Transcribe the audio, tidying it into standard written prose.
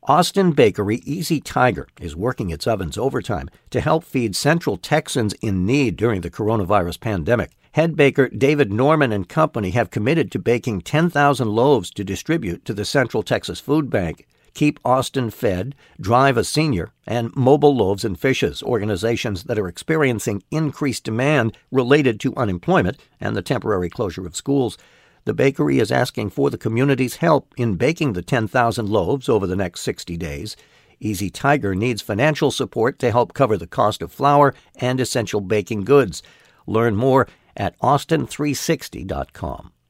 Austin bakery Easy Tiger is working its ovens overtime to help feed Central Texans in need during the coronavirus pandemic. Head baker David Norman and Company have committed to baking 10,000 loaves to distribute to the Central Texas Food Bank. Keep Austin Fed, Drive a Senior, and Mobile Loaves and Fishes, organizations that are experiencing increased demand related to unemployment and the temporary closure of schools. The bakery is asking for the community's help in baking the 10,000 loaves over the next 60 days. Easy Tiger needs financial support to help cover the cost of flour and essential baking goods. Learn more at austin360.com.